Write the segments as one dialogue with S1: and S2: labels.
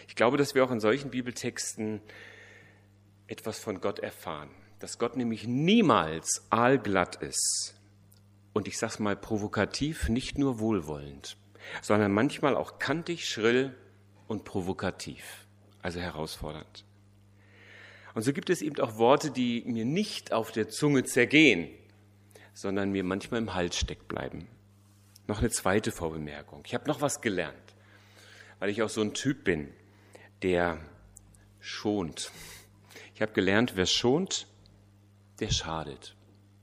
S1: Ich glaube, dass wir auch in solchen Bibeltexten etwas von Gott erfahren. Dass Gott nämlich niemals aalglatt ist. Und ich sage es mal provokativ, nicht nur wohlwollend, sondern manchmal auch kantig, schrill und provokativ, also herausfordernd. Und so gibt es eben auch Worte, die mir nicht auf der Zunge zergehen, sondern mir manchmal im Hals stecken bleiben. Noch eine zweite Vorbemerkung. Ich habe noch was gelernt, weil ich auch so ein Typ bin, der schont. Ich habe gelernt, wer schont, der schadet.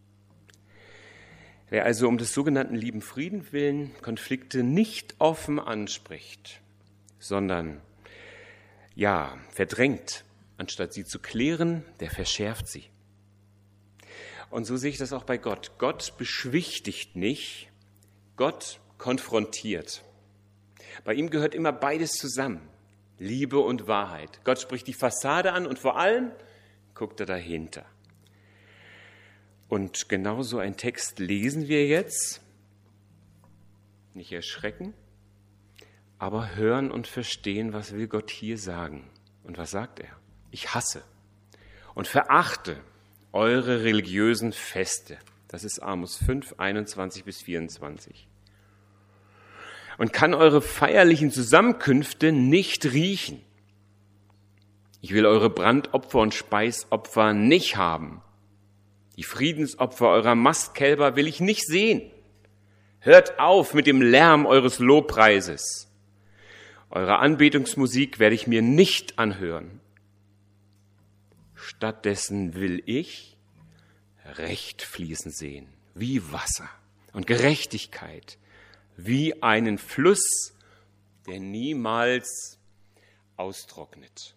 S1: Wer also um des sogenannten lieben Frieden willen Konflikte nicht offen anspricht, sondern verdrängt, anstatt sie zu klären, der verschärft sie. Und so sehe ich das auch bei Gott. Gott beschwichtigt nicht, Gott konfrontiert. Bei ihm gehört immer beides zusammen, Liebe und Wahrheit. Gott spricht die Fassade an und vor allem guckt er dahinter. Und genau so einen Text lesen wir jetzt. Nicht erschrecken, aber hören und verstehen, was will Gott hier sagen. Und was sagt er? Ich hasse und verachte eure religiösen Feste. Das ist Amos 5, 21 bis 24. Und kann eure feierlichen Zusammenkünfte nicht riechen. Ich will eure Brandopfer und Speisopfer nicht haben. Die Friedensopfer eurer Mastkälber will ich nicht sehen. Hört auf mit dem Lärm eures Lobpreises. Eure Anbetungsmusik werde ich mir nicht anhören. Stattdessen will ich Recht fließen sehen, wie Wasser, und Gerechtigkeit, wie einen Fluss, der niemals austrocknet.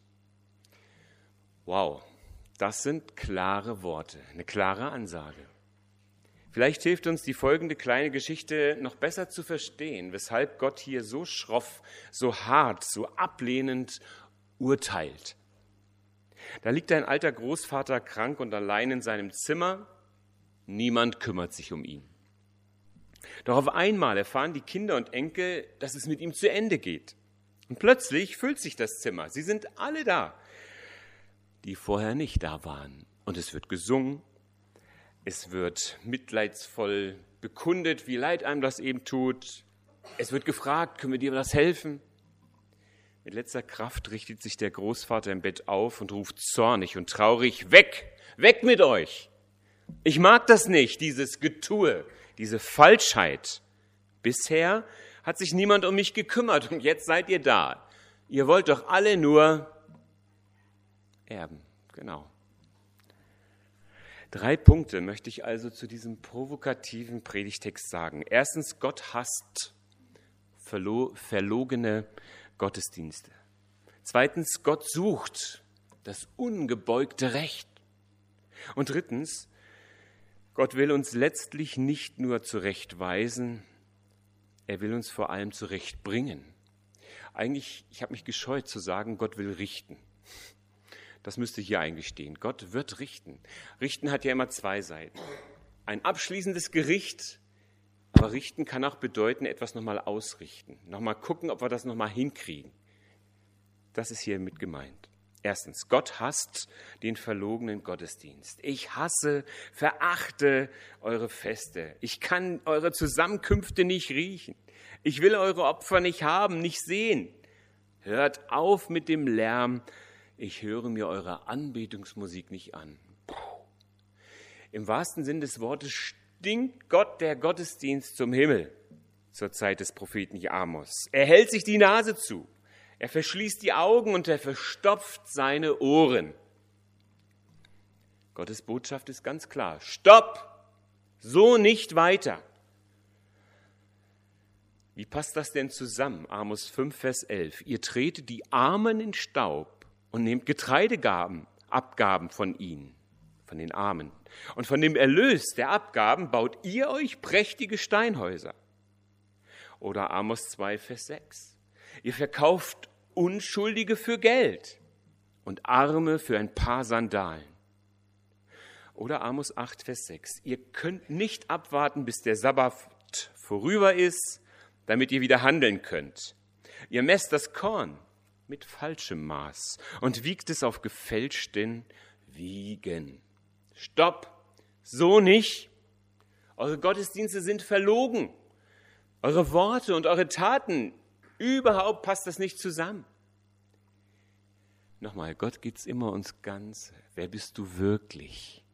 S1: Wow. Das sind klare Worte, eine klare Ansage. Vielleicht hilft uns die folgende kleine Geschichte noch besser zu verstehen, weshalb Gott hier so schroff, so hart, so ablehnend urteilt. Da liegt ein alter Großvater krank und allein in seinem Zimmer. Niemand kümmert sich um ihn. Doch auf einmal erfahren die Kinder und Enkel, dass es mit ihm zu Ende geht. Und plötzlich füllt sich das Zimmer. Sie sind alle da, die vorher nicht da waren. Und es wird gesungen, es wird mitleidsvoll bekundet, wie leid einem das eben tut. Es wird gefragt, können wir dir was helfen? Mit letzter Kraft richtet sich der Großvater im Bett auf und ruft zornig und traurig, weg, weg mit euch! Ich mag das nicht, dieses Getue, diese Falschheit. Bisher hat sich niemand um mich gekümmert und jetzt seid ihr da. Ihr wollt doch alle nur erben, genau. 3 Punkte möchte ich also zu diesem provokativen Predigtext sagen. Erstens, Gott hasst verlogene Gottesdienste. Zweitens, Gott sucht das ungebeugte Recht. Und drittens, Gott will uns letztlich nicht nur zurechtweisen, er will uns vor allem zurechtbringen. Eigentlich, ich habe mich gescheut zu sagen, Gott will richten. Das müsste hier eigentlich stehen. Gott wird richten. Richten hat ja immer 2 Seiten. Ein abschließendes Gericht, aber richten kann auch bedeuten, etwas nochmal ausrichten. Nochmal gucken, ob wir das nochmal hinkriegen. Das ist hier mit gemeint. Erstens, Gott hasst den verlogenen Gottesdienst. Ich hasse, verachte eure Feste. Ich kann eure Zusammenkünfte nicht riechen. Ich will eure Opfer nicht haben, nicht sehen. Hört auf mit dem Lärm. Ich höre mir eure Anbetungsmusik nicht an. Im wahrsten Sinn des Wortes stinkt Gott der Gottesdienst zum Himmel zur Zeit des Propheten Amos. Er hält sich die Nase zu. Er verschließt die Augen und er verstopft seine Ohren. Gottes Botschaft ist ganz klar. Stopp! So nicht weiter. Wie passt das denn zusammen? Amos 5, Vers 11. Ihr tretet die Armen in Staub und nehmt Abgaben von ihnen, von den Armen. Und von dem Erlös der Abgaben baut ihr euch prächtige Steinhäuser. Oder Amos 2, Vers 6. Ihr verkauft Unschuldige für Geld und Arme für ein paar Sandalen. Oder Amos 8, Vers 6. Ihr könnt nicht abwarten, bis der Sabbat vorüber ist, damit ihr wieder handeln könnt. Ihr messt das Korn mit falschem Maß und wiegt es auf gefälschten Wiegen. Stopp! So nicht! Eure Gottesdienste sind verlogen. Eure Worte und eure Taten, überhaupt passt das nicht zusammen. Nochmal, Gott geht's immer ums Ganze. Wer bist du wirklich?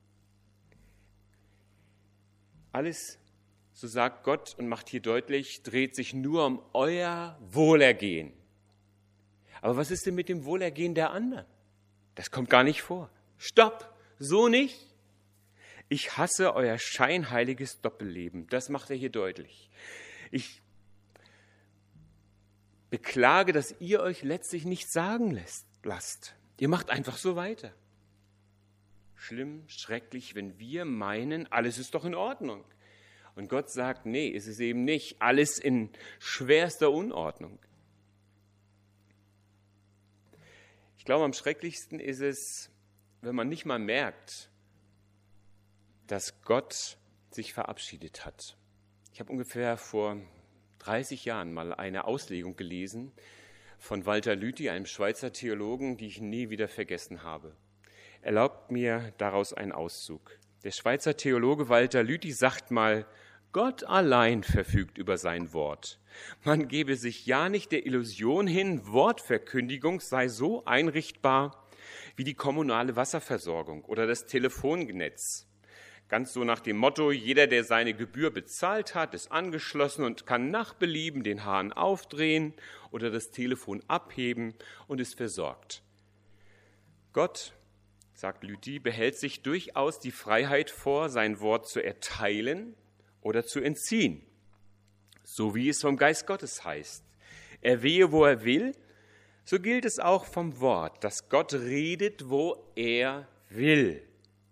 S1: Alles, so sagt Gott und macht hier deutlich, dreht sich nur um euer Wohlergehen. Aber was ist denn mit dem Wohlergehen der anderen? Das kommt gar nicht vor. Stopp, so nicht. Ich hasse euer scheinheiliges Doppelleben. Das macht er hier deutlich. Ich beklage, dass ihr euch letztlich nichts sagen lasst. Ihr macht einfach so weiter. Schlimm, schrecklich, wenn wir meinen, alles ist doch in Ordnung. Und Gott sagt, nee, ist es eben nicht. Alles in schwerster Unordnung. Ich glaube, am schrecklichsten ist es, wenn man nicht mal merkt, dass Gott sich verabschiedet hat. Ich habe ungefähr vor 30 Jahren mal eine Auslegung gelesen von Walter Lüthi, einem Schweizer Theologen, die ich nie wieder vergessen habe. Erlaubt mir daraus einen Auszug. Der Schweizer Theologe Walter Lüthi sagt mal, Gott allein verfügt über sein Wort. Man gebe sich ja nicht der Illusion hin, Wortverkündigung sei so einrichtbar wie die kommunale Wasserversorgung oder das Telefonnetz. Ganz so nach dem Motto, jeder, der seine Gebühr bezahlt hat, ist angeschlossen und kann nach Belieben den Hahn aufdrehen oder das Telefon abheben und ist versorgt. Gott, sagt Lüthi, behält sich durchaus die Freiheit vor, sein Wort zu erteilen oder zu entziehen, so wie es vom Geist Gottes heißt. Er wehe, wo er will, so gilt es auch vom Wort, dass Gott redet, wo er will.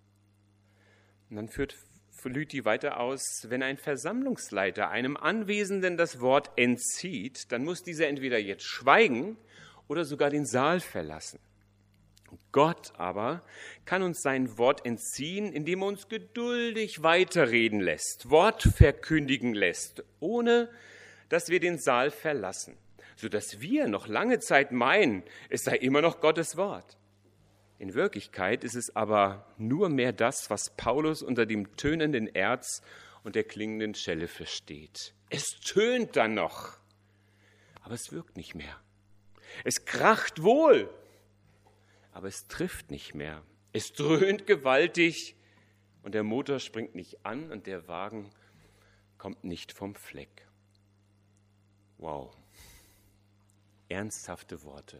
S1: Und dann führt Lüthi weiter aus, wenn ein Versammlungsleiter einem Anwesenden das Wort entzieht, dann muss dieser entweder jetzt schweigen oder sogar den Saal verlassen. Gott aber kann uns sein Wort entziehen, indem er uns geduldig weiterreden lässt, Wort verkündigen lässt, ohne dass wir den Saal verlassen, sodass wir noch lange Zeit meinen, es sei immer noch Gottes Wort. In Wirklichkeit ist es aber nur mehr das, was Paulus unter dem tönenden Erz und der klingenden Schelle versteht. Es tönt dann noch, aber es wirkt nicht mehr. Es kracht wohl, aber es trifft nicht mehr. Es dröhnt gewaltig und der Motor springt nicht an und der Wagen kommt nicht vom Fleck. Wow, ernsthafte Worte.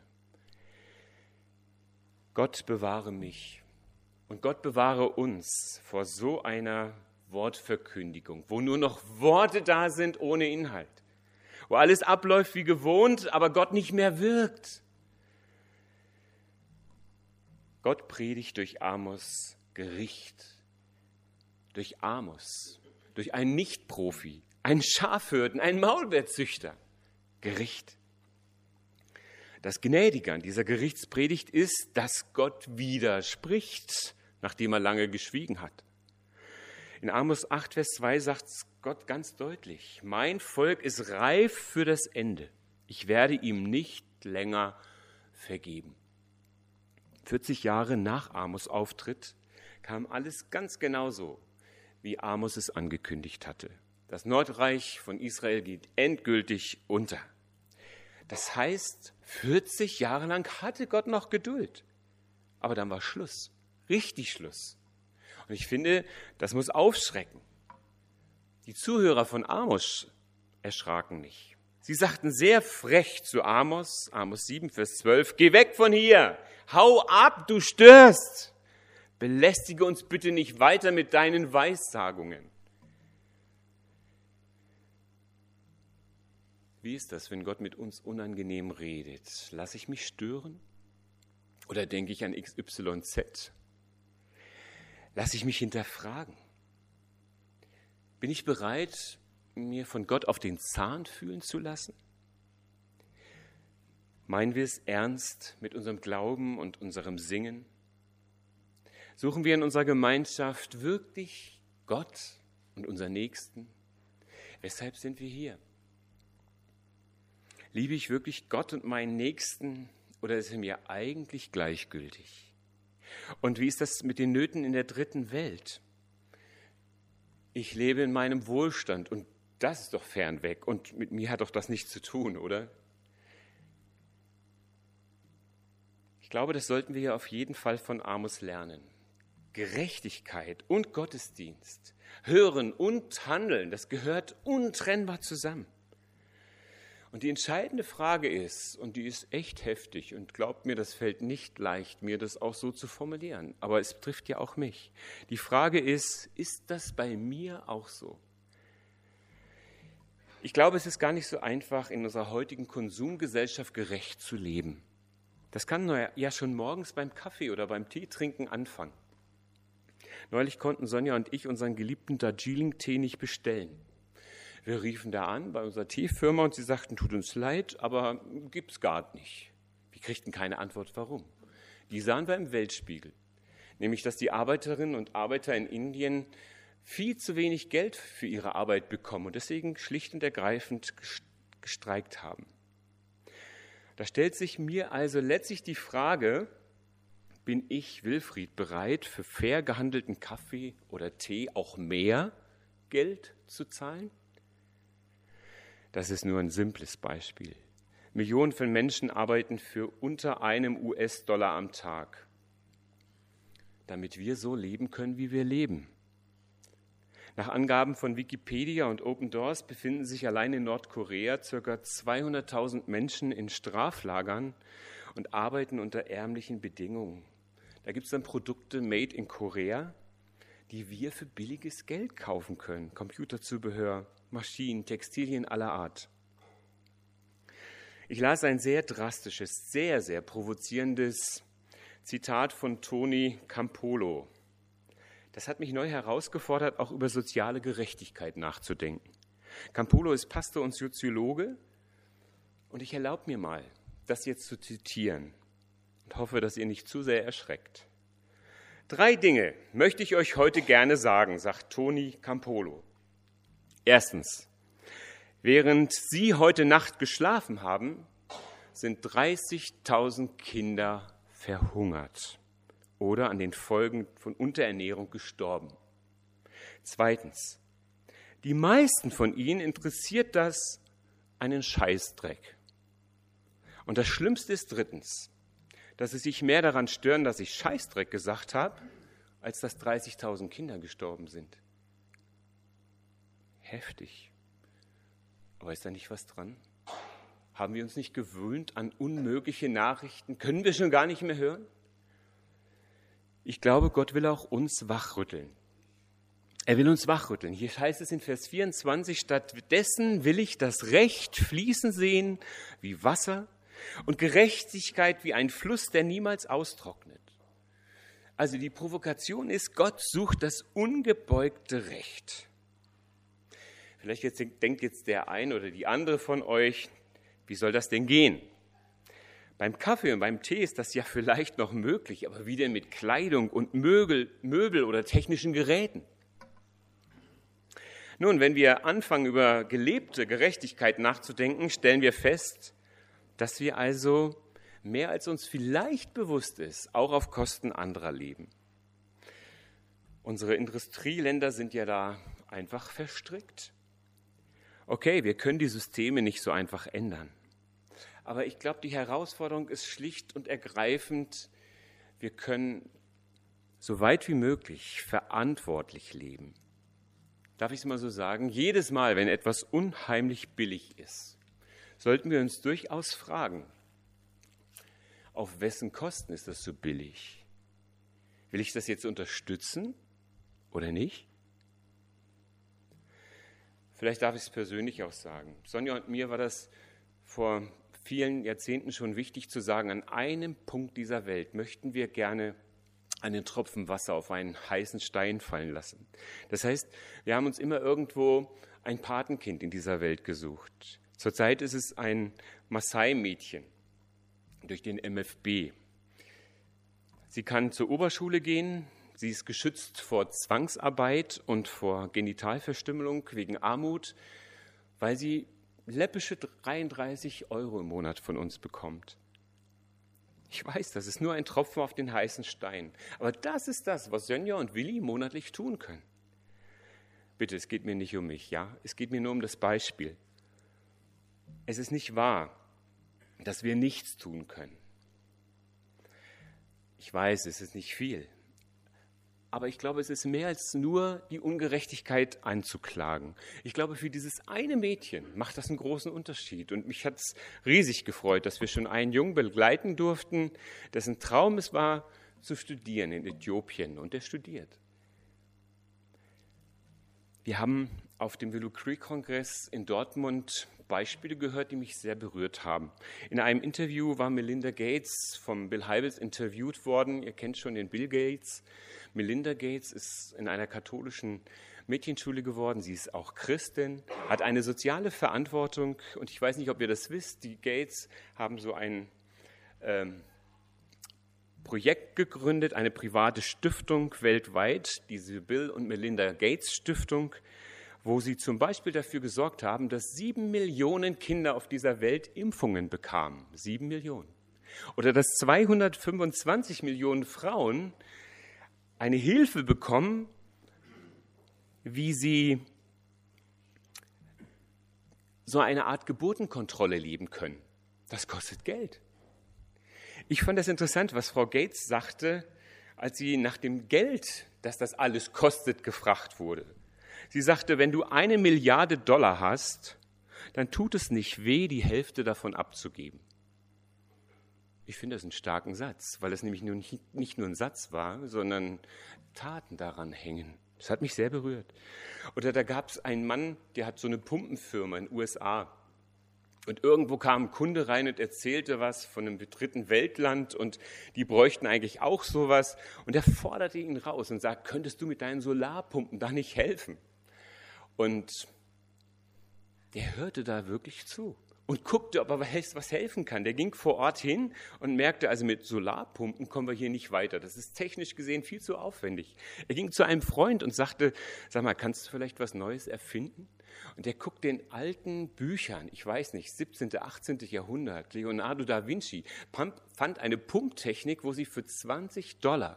S1: Gott bewahre mich und Gott bewahre uns vor so einer Wortverkündigung, wo nur noch Worte da sind ohne Inhalt, wo alles abläuft wie gewohnt, aber Gott nicht mehr wirkt. Gott predigt durch Amos Gericht, durch Amos, durch einen Nichtprofi, einen Schafhirten, einen Maulbeerzüchter. Gericht. Das Gnädige an dieser Gerichtspredigt ist, dass Gott widerspricht, nachdem er lange geschwiegen hat. In Amos 8, Vers 2 sagt Gott ganz deutlich, mein Volk ist reif für das Ende. Ich werde ihm nicht länger vergeben. 40 Jahre nach Amos' Auftritt kam alles ganz genauso, wie Amos es angekündigt hatte. Das Nordreich von Israel geht endgültig unter. Das heißt, 40 Jahre lang hatte Gott noch Geduld. Aber dann war Schluss, richtig Schluss. Und ich finde, das muss aufschrecken. Die Zuhörer von Amos erschraken nicht. Sie sagten sehr frech zu Amos, Amos 7, Vers 12, geh weg von hier, hau ab, du störst. Belästige uns bitte nicht weiter mit deinen Weissagungen. Wie ist das, wenn Gott mit uns unangenehm redet? Lasse ich mich stören? Oder denke ich an XYZ? Lasse ich mich hinterfragen? Bin ich bereit, mir von Gott auf den Zahn fühlen zu lassen? Meinen wir es ernst mit unserem Glauben und unserem Singen? Suchen wir in unserer Gemeinschaft wirklich Gott und unseren Nächsten? Weshalb sind wir hier? Liebe ich wirklich Gott und meinen Nächsten oder ist er mir eigentlich gleichgültig? Und wie ist das mit den Nöten in der dritten Welt? Ich lebe in meinem Wohlstand und das ist doch fernweg und mit mir hat doch das nichts zu tun, oder? Ich glaube, das sollten wir ja auf jeden Fall von Amos lernen. Gerechtigkeit und Gottesdienst, Hören und Handeln, das gehört untrennbar zusammen. Und die entscheidende Frage ist, und die ist echt heftig und glaubt mir, das fällt nicht leicht, mir das auch so zu formulieren, aber es betrifft ja auch mich. Die Frage ist das bei mir auch so? Ich glaube, es ist gar nicht so einfach, in unserer heutigen Konsumgesellschaft gerecht zu leben. Das kann ja schon morgens beim Kaffee oder beim Teetrinken anfangen. Neulich konnten Sonja und ich unseren geliebten Darjeeling-Tee nicht bestellen. Wir riefen da an bei unserer Teefirma und sie sagten, tut uns leid, aber gibt's gar nicht. Wir kriegten keine Antwort, warum. Die sahen wir im Weltspiegel, nämlich dass die Arbeiterinnen und Arbeiter in Indien viel zu wenig Geld für ihre Arbeit bekommen und deswegen schlicht und ergreifend gestreikt haben. Da stellt sich mir also letztlich die Frage, bin ich, Wilfried, bereit, für fair gehandelten Kaffee oder Tee auch mehr Geld zu zahlen? Das ist nur ein simples Beispiel. Millionen von Menschen arbeiten für unter einem US-Dollar am Tag, damit wir so leben können, wie wir leben. Nach Angaben von Wikipedia und Open Doors befinden sich allein in Nordkorea ca. 200.000 Menschen in Straflagern und arbeiten unter ärmlichen Bedingungen. Da gibt es dann Produkte made in Korea, die wir für billiges Geld kaufen können. Computerzubehör, Maschinen, Textilien aller Art. Ich las ein sehr drastisches, sehr, sehr provozierendes Zitat von Tony Campolo. Das hat mich neu herausgefordert, auch über soziale Gerechtigkeit nachzudenken. Campolo ist Pastor und Soziologe und ich erlaube mir mal, das jetzt zu zitieren und hoffe, dass ihr nicht zu sehr erschreckt. 3 Dinge möchte ich euch heute gerne sagen, sagt Tony Campolo. Erstens, während Sie heute Nacht geschlafen haben, sind 30.000 Kinder verhungert oder an den Folgen von Unterernährung gestorben. Zweitens, die meisten von ihnen interessiert das einen Scheißdreck. Und das Schlimmste ist drittens, dass sie sich mehr daran stören, dass ich Scheißdreck gesagt habe, als dass 30.000 Kinder gestorben sind. Heftig. Aber ist da nicht was dran? Haben wir uns nicht gewöhnt an unmögliche Nachrichten? Können wir schon gar nicht mehr hören? Ich glaube, Gott will auch uns wachrütteln. Er will uns wachrütteln. Hier heißt es in Vers 24, stattdessen will ich das Recht fließen sehen wie Wasser und Gerechtigkeit wie ein Fluss, der niemals austrocknet. Also die Provokation ist, Gott sucht das ungebeugte Recht. Vielleicht denkt jetzt der eine oder die andere von euch, wie soll das denn gehen? Beim Kaffee und beim Tee ist das ja vielleicht noch möglich, aber wie denn mit Kleidung und Möbel oder technischen Geräten? Nun, wenn wir anfangen, über gelebte Gerechtigkeit nachzudenken, stellen wir fest, dass wir also mehr als uns vielleicht bewusst ist, auch auf Kosten anderer leben. Unsere Industrieländer sind ja da einfach verstrickt. Okay, wir können die Systeme nicht so einfach ändern. Aber ich glaube, die Herausforderung ist schlicht und ergreifend, wir können so weit wie möglich verantwortlich leben. Darf ich es mal so sagen? Jedes Mal, wenn etwas unheimlich billig ist, sollten wir uns durchaus fragen, auf wessen Kosten ist das so billig? Will ich das jetzt unterstützen oder nicht? Vielleicht darf ich es persönlich auch sagen. Sonja und mir war das vor vielen Jahrzehnten schon wichtig zu sagen, an einem Punkt dieser Welt möchten wir gerne einen Tropfen Wasser auf einen heißen Stein fallen lassen. Das heißt, wir haben uns immer irgendwo ein Patenkind in dieser Welt gesucht. Zurzeit ist es ein Maasai-Mädchen durch den MFB. Sie kann zur Oberschule gehen, sie ist geschützt vor Zwangsarbeit und vor Genitalverstümmelung wegen Armut, weil sie läppische 33 € im Monat von uns bekommt. Ich weiß, das ist nur ein Tropfen auf den heißen Stein. Aber das ist das, was Sonja und Willi monatlich tun können. Bitte, es geht mir nicht um mich, ja? Es geht mir nur um das Beispiel. Es ist nicht wahr, dass wir nichts tun können. Ich weiß, es ist nicht viel. Aber ich glaube, es ist mehr als nur die Ungerechtigkeit anzuklagen. Ich glaube, für dieses eine Mädchen macht das einen großen Unterschied. Und mich hat es riesig gefreut, dass wir schon einen Jungen begleiten durften, dessen Traum es war, zu studieren in Äthiopien. Und er studiert. Wir haben auf dem Willow Creek Kongress in Dortmund Beispiele gehört, die mich sehr berührt haben. In einem Interview war Melinda Gates vom Bill Hybels interviewt worden. Ihr kennt schon den Bill Gates. Melinda Gates ist in einer katholischen Mädchenschule geworden. Sie ist auch Christin, hat eine soziale Verantwortung. Und ich weiß nicht, ob ihr das wisst, die Gates haben so ein Projekt gegründet, eine private Stiftung weltweit, diese Bill und Melinda Gates Stiftung, wo sie zum Beispiel dafür gesorgt haben, dass 7 Millionen Kinder auf dieser Welt Impfungen bekamen. 7 Millionen. Oder dass 225 Millionen Frauen eine Hilfe bekommen, wie sie so eine Art Geburtenkontrolle leben können. Das kostet Geld. Ich fand das interessant, was Frau Gates sagte, als sie nach dem Geld, das das alles kostet, gefragt wurde. Sie sagte, wenn du $1 Milliarde hast, dann tut es nicht weh, die Hälfte davon abzugeben. Ich finde das einen starken Satz, weil es nämlich nicht nur ein Satz war, sondern Taten daran hängen. Das hat mich sehr berührt. Oder da gab es einen Mann, der hat so eine Pumpenfirma in den USA. Und irgendwo kam ein Kunde rein und erzählte was von einem dritten Weltland und die bräuchten eigentlich auch sowas. Und er forderte ihn raus und sagt, könntest du mit deinen Solarpumpen da nicht helfen? Und der hörte da wirklich zu und guckte, ob er was helfen kann. Der ging vor Ort hin und merkte, also mit Solarpumpen kommen wir hier nicht weiter. Das ist technisch gesehen viel zu aufwendig. Er ging zu einem Freund und sagte, sag mal, kannst du vielleicht was Neues erfinden? Und der guckte in alten Büchern, ich weiß nicht, 17., 18. Jahrhundert, Leonardo da Vinci, fand eine Pumptechnik, wo sie für $20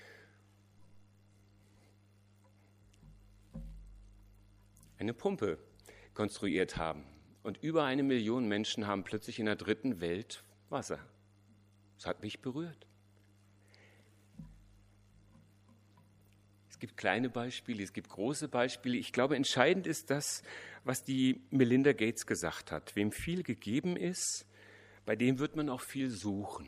S1: eine Pumpe konstruiert haben. Und über 1 Million Menschen haben plötzlich in der dritten Welt Wasser. Das hat mich berührt. Es gibt kleine Beispiele, es gibt große Beispiele. Ich glaube, entscheidend ist das, was die Melinda Gates gesagt hat. Wem viel gegeben ist, bei dem wird man auch viel suchen.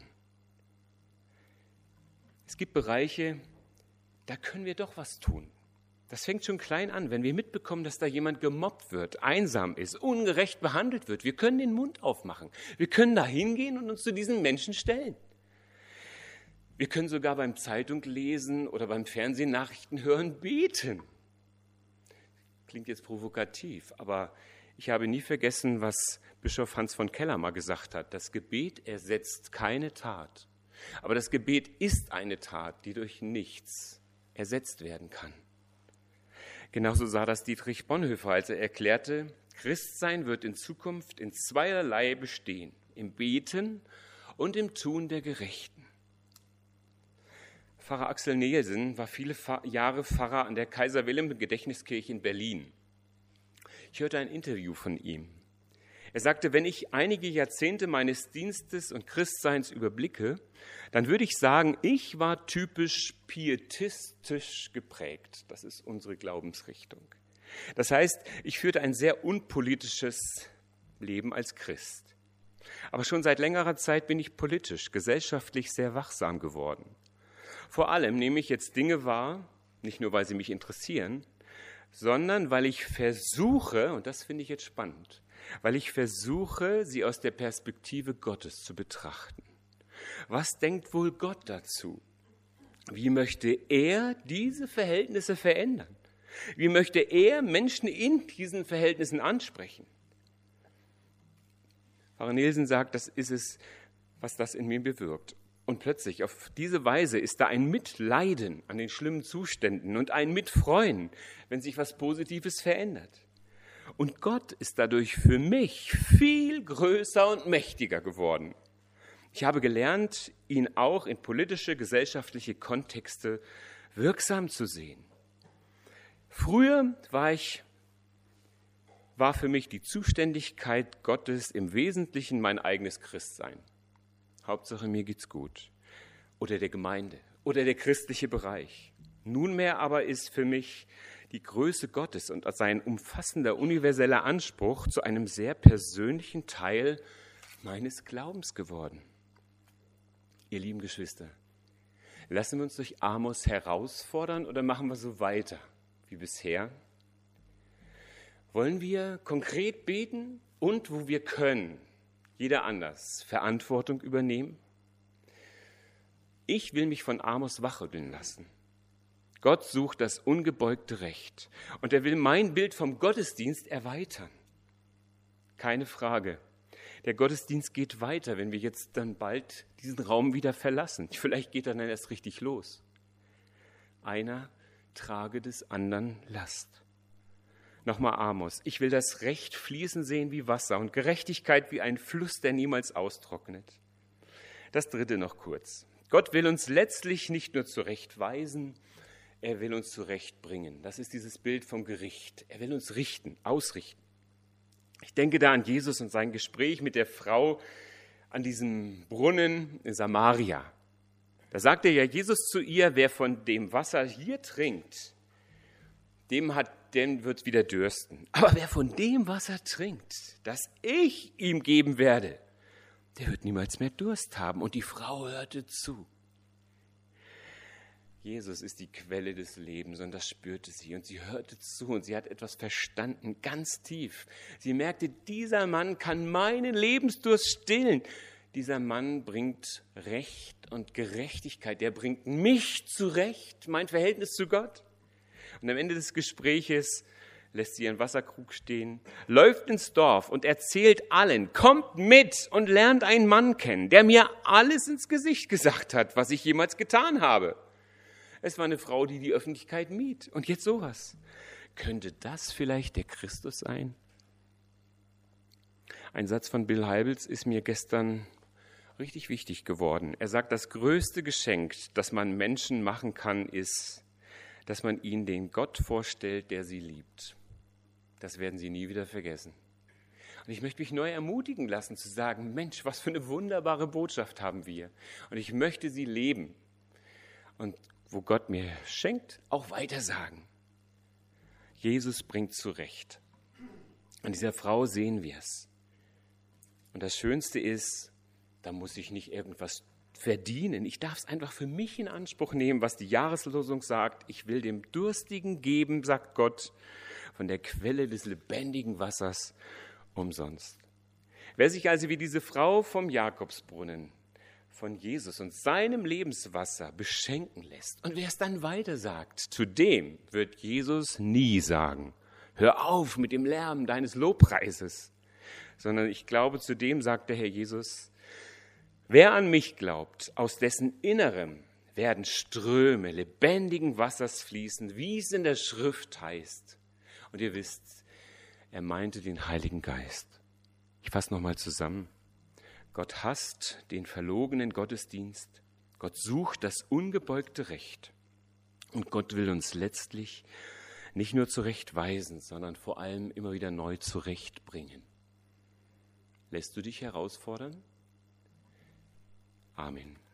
S1: Es gibt Bereiche, da können wir doch was tun. Das fängt schon klein an, wenn wir mitbekommen, dass da jemand gemobbt wird, einsam ist, ungerecht behandelt wird. Wir können den Mund aufmachen. Wir können da hingehen und uns zu diesen Menschen stellen. Wir können sogar beim Zeitung lesen oder beim Fernsehen Nachrichten hören, beten. Klingt jetzt provokativ, aber ich habe nie vergessen, was Bischof Hans von Keller mal gesagt hat. Das Gebet ersetzt keine Tat. Aber das Gebet ist eine Tat, die durch nichts ersetzt werden kann. Genauso sah das Dietrich Bonhoeffer, als er erklärte, Christsein wird in Zukunft in zweierlei bestehen, im Beten und im Tun der Gerechten. Pfarrer Axel Nielsen war viele Jahre Pfarrer an der Kaiser-Wilhelm-Gedächtniskirche in Berlin. Ich hörte ein Interview von ihm. Er sagte, wenn ich einige Jahrzehnte meines Dienstes und Christseins überblicke, dann würde ich sagen, ich war typisch pietistisch geprägt. Das ist unsere Glaubensrichtung. Das heißt, ich führte ein sehr unpolitisches Leben als Christ. Aber schon seit längerer Zeit bin ich politisch, gesellschaftlich sehr wachsam geworden. Vor allem nehme ich jetzt Dinge wahr, nicht nur, weil sie mich interessieren, sondern weil ich versuche, und das finde ich jetzt spannend, weil ich versuche, sie aus der Perspektive Gottes zu betrachten. Was denkt wohl Gott dazu? Wie möchte er diese Verhältnisse verändern? Wie möchte er Menschen in diesen Verhältnissen ansprechen? Pfarrer Nielsen sagt, das ist es, was das in mir bewirkt. Und plötzlich, auf diese Weise ist da ein Mitleiden an den schlimmen Zuständen und ein Mitfreuen, wenn sich was Positives verändert. Und Gott ist dadurch für mich viel größer und mächtiger geworden. Ich habe gelernt, ihn auch in politische, gesellschaftliche Kontexte wirksam zu sehen. Früher war für mich die Zuständigkeit Gottes im Wesentlichen mein eigenes Christsein. Hauptsache, mir geht's gut. Oder der Gemeinde oder der christliche Bereich. Nunmehr aber ist für mich die Größe Gottes und sein umfassender, universeller Anspruch zu einem sehr persönlichen Teil meines Glaubens geworden. Ihr lieben Geschwister, lassen wir uns durch Amos herausfordern oder machen wir so weiter wie bisher? Wollen wir konkret beten und, wo wir können, jeder anders, Verantwortung übernehmen? Ich will mich von Amos wachrütteln lassen. Gott sucht das ungebeugte Recht und er will mein Bild vom Gottesdienst erweitern. Keine Frage. Der Gottesdienst geht weiter, wenn wir jetzt dann bald diesen Raum wieder verlassen. Vielleicht geht er dann erst richtig los. Einer trage des anderen Last. Nochmal Amos. Ich will das Recht fließen sehen wie Wasser und Gerechtigkeit wie ein Fluss, der niemals austrocknet. Das dritte noch kurz. Gott will uns letztlich nicht nur zurechtweisen, er will uns zurechtbringen. Das ist dieses Bild vom Gericht. Er will uns richten, ausrichten. Ich denke da an Jesus und sein Gespräch mit der Frau an diesem Brunnen in Samaria. Da sagte ja Jesus zu ihr, wer von dem Wasser hier trinkt, dem wird wieder dürsten. Aber wer von dem Wasser trinkt, das ich ihm geben werde, der wird niemals mehr Durst haben. Und die Frau hörte zu. Jesus ist die Quelle des Lebens und das spürte sie und sie hörte zu und sie hat etwas verstanden, ganz tief. Sie merkte, dieser Mann kann meinen Lebensdurst stillen. Dieser Mann bringt Recht und Gerechtigkeit, der bringt mich zurecht, mein Verhältnis zu Gott. Und am Ende des Gespräches lässt sie ihren Wasserkrug stehen, läuft ins Dorf und erzählt allen, kommt mit und lernt einen Mann kennen, der mir alles ins Gesicht gesagt hat, was ich jemals getan habe. Es war eine Frau, die die Öffentlichkeit mied. Und jetzt sowas. Könnte das vielleicht der Christus sein? Ein Satz von Bill Hybels ist mir gestern richtig wichtig geworden. Er sagt, das größte Geschenk, das man Menschen machen kann, ist, dass man ihnen den Gott vorstellt, der sie liebt. Das werden sie nie wieder vergessen. Und ich möchte mich neu ermutigen lassen, zu sagen, Mensch, was für eine wunderbare Botschaft haben wir. Und ich möchte sie leben. Und wo Gott mir schenkt, auch weitersagen. Jesus bringt zurecht. An dieser Frau sehen wir es. Und das Schönste ist, da muss ich nicht irgendwas verdienen. Ich darf es einfach für mich in Anspruch nehmen, was die Jahreslosung sagt. Ich will dem Durstigen geben, sagt Gott, von der Quelle des lebendigen Wassers umsonst. Wer sich also wie diese Frau vom Jakobsbrunnen von Jesus und seinem Lebenswasser beschenken lässt. Und wer es dann weiter sagt, zu dem wird Jesus nie sagen, hör auf mit dem Lärm deines Lobpreises. Sondern ich glaube, zu dem sagt der Herr Jesus, wer an mich glaubt, aus dessen Innerem werden Ströme lebendigen Wassers fließen, wie es in der Schrift heißt. Und ihr wisst, er meinte den Heiligen Geist. Ich fasse nochmal zusammen. Gott hasst den verlogenen Gottesdienst. Gott sucht das ungebeugte Recht. Und Gott will uns letztlich nicht nur zurechtweisen, sondern vor allem immer wieder neu zurechtbringen. Lässt du dich herausfordern? Amen.